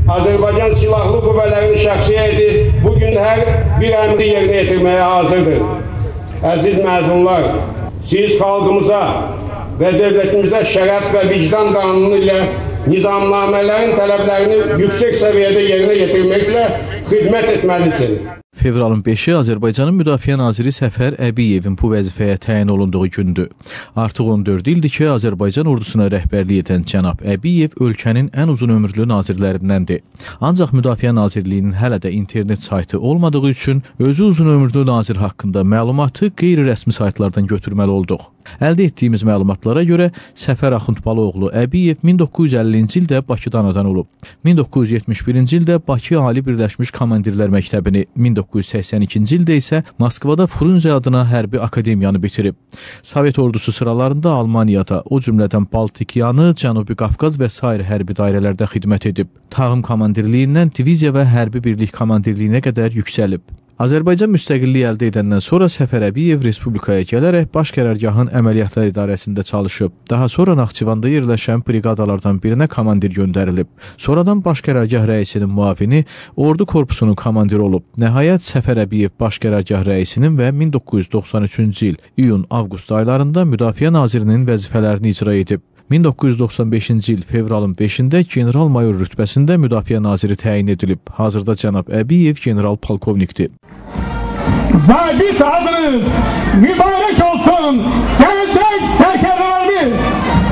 Azərbaycan Silahlı Qüvvələrinin şəxsiyyəti bugün hər bir əmri yerinə yetirməyə hazırdır. Əziz məzunlar, siz xalqımıza və dövlətimizə şərəf və vicdan qanunu ilə nizamnamələrin tələblərini yüksək səviyyədə yerinə yetirməklə xidmət etməlisiniz. Fevralın 5-i Azərbaycanın Müdafiə Naziri Səfər Əbiyevin bu vəzifəyə təyin olunduğu gündür. Artıq 14 ildir ki, Azərbaycan ordusuna rəhbərlik edən cənab Əbiyev ölkənin ən uzun ömürlü nazirlərindəndir. Ancaq Müdafiə Nazirliyinin hələ də internet saytı olmadığı üçün özü uzun ömürlü nazir haqqında məlumatı qeyri-rəsmi saytlardan götürməli olduq. Əldə etdiyimiz məlumatlara görə Səfər Axundbaloğlu Əbiyev 1950-ci ildə Bakıda anadan olub. 1971-ci ildə Bakı Ali Birləşmiş Komandirlər Məktəbini, 1982-ci ildə isə Moskvada Frunze adına hərbi akademiyanı bitirib. Sovet ordusu sıralarında Almaniyada, o cümlədən Baltikyanı, Cənubi Qafqaz və sair hərbi dairələrdə xidmət edib. Tağım komandirliyindən diviziya və hərbi birlik komandirliyinə qədər yüksəlib. Azərbaycan müstəqilliyi əldə edəndən sonra Səfər Əbiyev Respublikaya gələrək Baş Qərargahın əməliyyatlar idarəsində çalışıb. Daha sonra Naxçıvanda yerləşən briqadalardan birinə komandir göndərilib. Sonradan Baş Qərargah rəisinin müavini, ordu korpusunun komandiri olub. Nəhayət Səfər Əbiyev Baş Qərargah rəisinin və 1993-cü il iyun-avqust aylarında Müdafiə Nazirinin vəzifələrini icra edib. 1995-ci il fevralın 5-də general-mayor rütbəsində Müdafiə Naziri təyin edilib. Hazırda cənab Əbiyev general-polkovnikdir. Zabit adınız mübarək olsun, gələcək sərkərdələrimiz!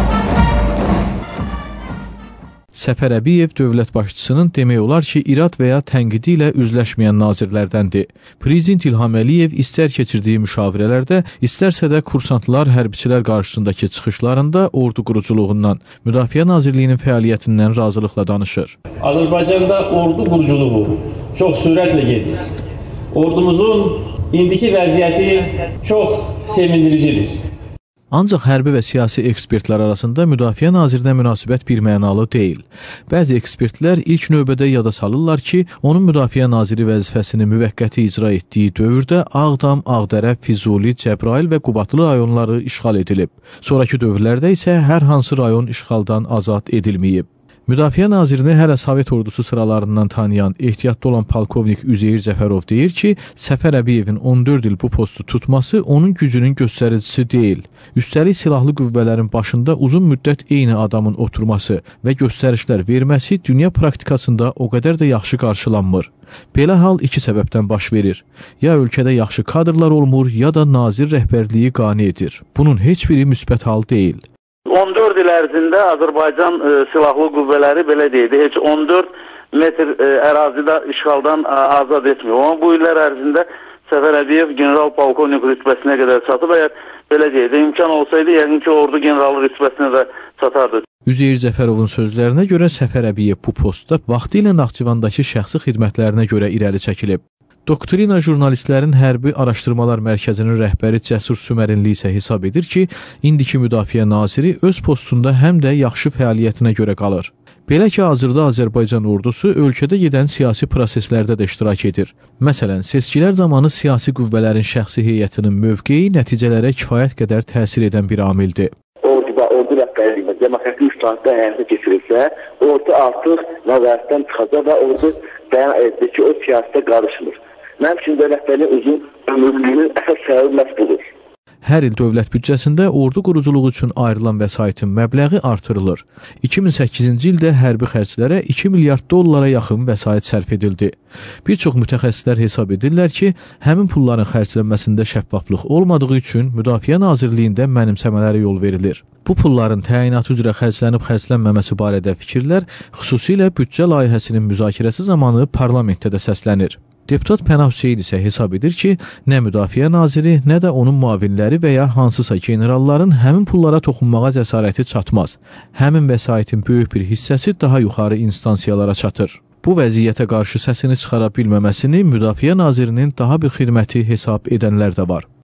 Səfər Əbiyev dövlət başçısının demək olar ki, irad və ya tənqidi ilə üzləşməyən nazirlərdəndir. Prezident İlham Əliyev istər keçirdiyi müşavirələrdə, istərsə də kursantlar, hərbçilər qarşısındakı çıxışlarında ordu quruculuğundan, Müdafiə Nazirliyinin fəaliyyətindən razılıqla danışır. Azərbaycanda ordu quruculuğu çox sürətlə gedir. Ordumuzun indiki vəziyyəti çox sevindiricidir. Ancaq hərbi və siyasi ekspertlər arasında Müdafiə Nazirinə münasibət birmənalı deyil. Bəzi ekspertlər ilk növbədə yada salırlar ki, onun Müdafiə Naziri vəzifəsini müvəqqəti icra etdiyi dövrdə Ağdam, Ağdərə, Füzuli, Cəbrayıl və Qubadlı rayonları işğal edilib. Sonrakı dövrlərdə isə hər hansı rayon işğaldan azad edilməyib. Müdafiə Nazirini hələ Sovet ordusu sıralarından tanıyan, ehtiyatlı olan polkovnik Üzeyir Cəfərov deyir ki, Səfər Əbiyevin 14 il bu postu tutması onun gücünün göstəricisi deyil. Üstəlik silahlı qüvvələrin başında uzun müddət eyni adamın oturması və göstərişlər verməsi dünya praktikasında o qədər də yaxşı qarşılanmır. Belə hal iki səbəbdən baş verir. Ya ölkədə yaxşı kadrlar olmur, ya da nazir rəhbərliyi qane edir. Bunun heç biri müsbət hal deyil. 14 il ərzində Azərbaycan silahlı qüvvələri belə deyildi, heç 14 metr ərazidə işğaldan azad etmiyor. Amma bu illər ərzində Səfər Əbiyev general-polkovnik rütbəsinə qədər çatıb, əgər belə deyildi, imkan olsaydı, yəqin ki, ordu generalı rütbəsinə də çatardı. Üzeyir Cəfərovun sözlərinə görə Səfər Əbiyev bu postda vaxtilə Naxçıvandakı şəxsi xidmətlərinə görə irəli çəkilib. Doktrina Jurnalistlərin Hərbi Araşdırmalar Mərkəzinin rəhbəri Cəsur Sümərinli isə hesab edir ki, indiki Müdafiə Naziri öz postunda həm də yaxşı fəaliyyətinə görə qalır. Belə ki, hazırda Azərbaycan ordusu ölkədə gedən siyasi proseslərdə də iştirak edir. Məsələn, seçkilər zamanı siyasi qüvvələrin şəxsi heyətinin mövqeyi nəticələrə kifayət qədər təsir edən bir amildir. Ordu rəhbərliyində demokratik müstahildə həyata keçirilsə, ordu artıq nəzarətdən çıxacaq və ordu bəyan edir ki, o siyasətə qarışmır. Mənim üçün dövlətlərin uzun ömürlüyünün əsas səbəbi məhz budur. Hər il dövlət büdcəsində ordu quruculuğu üçün ayrılan vəsaitin məbləği artırılır. 2008-ci ildə hərbi xərclərə 2 milyard dollara yaxın vəsait sərf edildi. Bir çox mütəxəssislər hesab edirlər ki, həmin pulların xərclənməsində şəffaflıq olmadığı üçün Müdafiə Nazirliyində mənimsəmələrə yol verilir. Bu pulların təyinatı üzrə xərclənib-xərclənməməsi barədə fikirlər xüsusilə büdcə layihəsinin müzakirəsi zamanı parlamentdə də səslənir. Deputat Pənah Hüseyn isə hesab edir ki, nə Müdafiə Naziri, nə də onun müavinləri və ya hansısa generalların həmin pullara toxunmağa cəsarəti çatmaz. Həmin vəsaitin böyük bir hissəsi daha yuxarı instansiyalara çatır. Bu vəziyyətə qarşı səsini çıxara bilməməsini Müdafiə Nazirinin daha bir xidməti hesab edənlər də var.